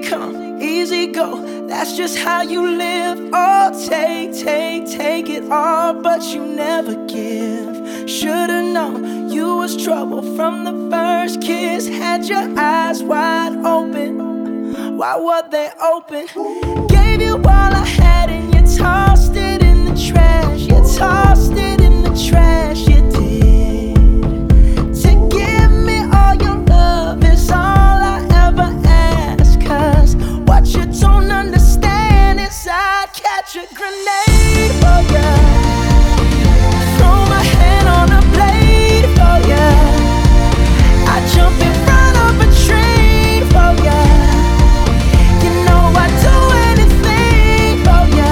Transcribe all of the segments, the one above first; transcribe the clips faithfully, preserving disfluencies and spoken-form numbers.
come, easy go. That's just how you live. Oh, take, take, take it all, but you never give. Should've known you was trouble from the first kiss. Had your eyes wide open. Why were they open? Gave you all I had and you tossed it in the trash. You tossed it in the trash, you did. To give me all your love is all I ever ask. Cause what you don't understand is I'd catch a grenade for ya. Throw my hand on a blade for ya. I'd jump in front of a train for ya. You know I'd do anything for ya.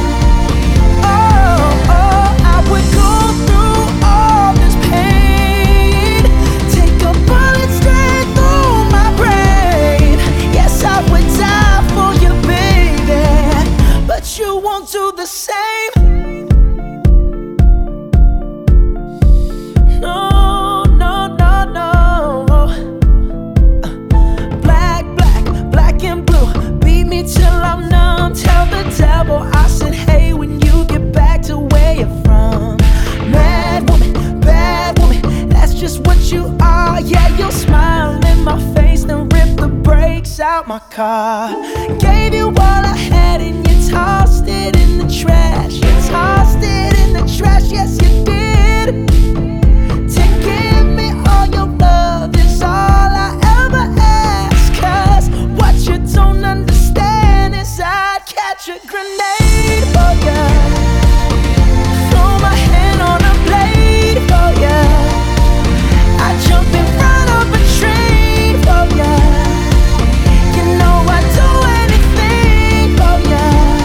Oh, oh, I would go through all this pain. Take a bullet straight through my brain. Yes, I would die for you, baby, but you won't do the same. No, no, no, no. Black, black, black and blue. Beat me till I'm numb. Tell the devil I said hey when you get back to where you're from. Mad woman, bad woman, that's just what you are. Yeah, you'll smile in my face, then rip the brakes out my car. Gave you all I had and you tossed it in the trash. You tossed it in the trash, yes you did. To give me all your love is all I ever ask. Cause what you don't understand is I'd catch a grenade for ya. Throw my hand on a blade for ya. I'd jump in front of a train for ya. You know I'd do anything for ya.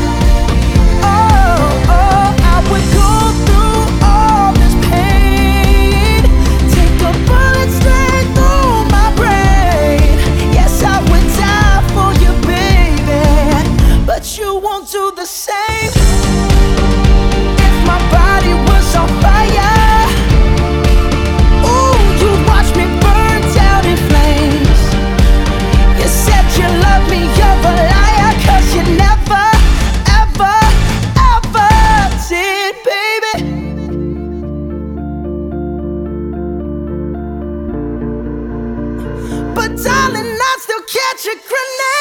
Oh, oh, I would go through all this pain. Take a bullet straight through my brain. Yes, I would die for you, baby, but you won't do the same. If my body was on fire, ooh, you'd watch me burn down in flames. You said you love me, you're a liar, cause you never, ever, ever did, baby. But darling, I'd still catch a grenade.